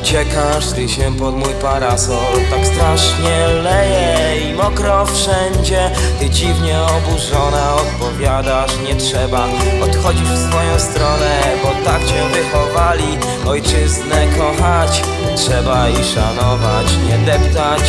uciekasz rysiem pod mój parasol. Tak strasznie leje i mokro wszędzie. Ty dziwnie oburzona odpowiadasz: nie trzeba. Odchodzisz w swoją stronę, bo tak cię wychowali. Ojczyznę kochać trzeba i szanować, nie deptać